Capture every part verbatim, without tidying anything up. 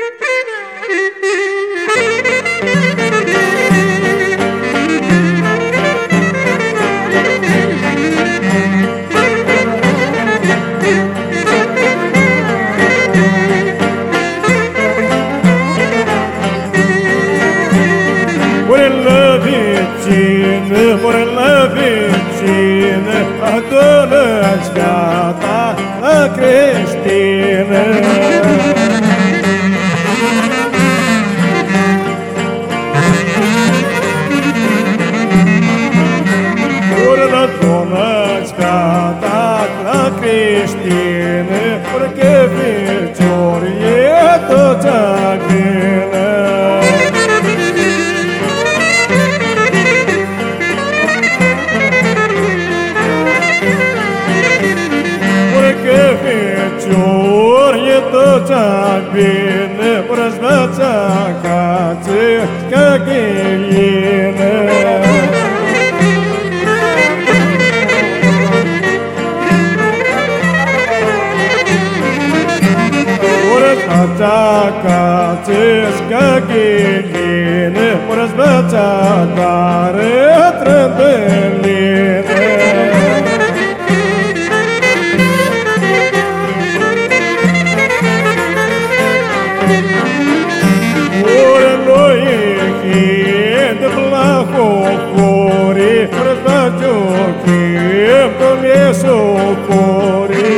Por la vicina, adoră-ți gata la creștină. Por la adoră-ți gata la creștină, porque victorie tot agrină. Victorie tot agrină, răzbăța cață ca ghelină. Răzbăța cață ca ghelină, răzbăța care trădălină. Хохори, разбачоки, помесокори.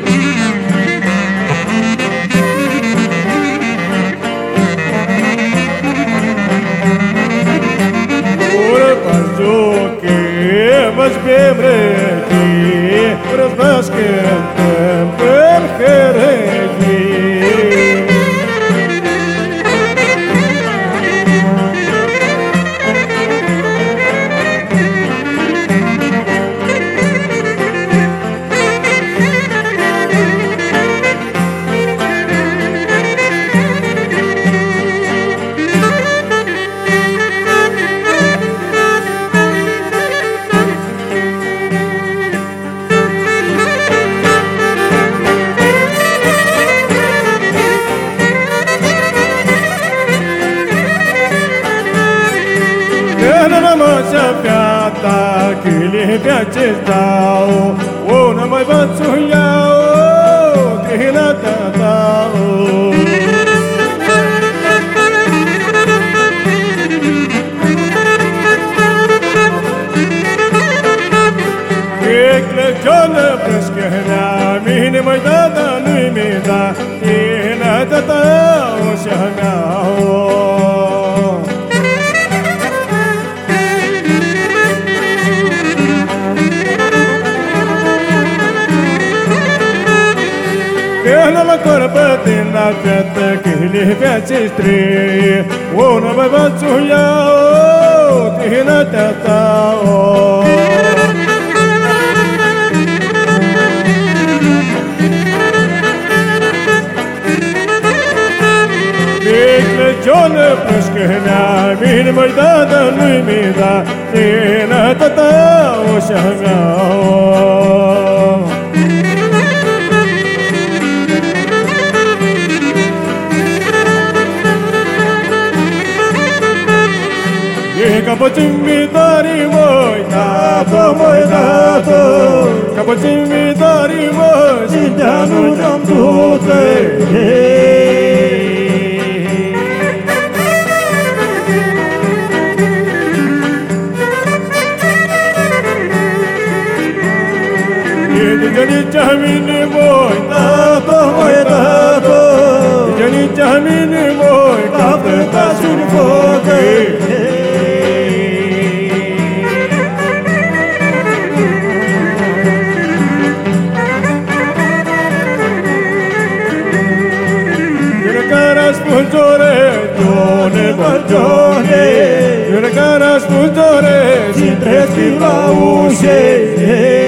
Разбачоки, возьмем реки, разбачкем перхереги. Piata che le piace stau, una mai bazzugliao che la tatao. Che cleccione freschena, mine mai data lui mi da, che la tatao siamo. La corbatina piatta che le piace strie, una mai bazzugliao che la tatao. Che giorno freschena, mine mai data lui mi da, che la tatao siamo. Capocimmi dari voi, dato moi dato, capocimmi dari voi, si danno dam tutte. Iedi jani jamini voi, dato moi dato, jani jamini voi, capte tasuri foche. Spungere, gione bargione, una cara spungere, si treschi la usce.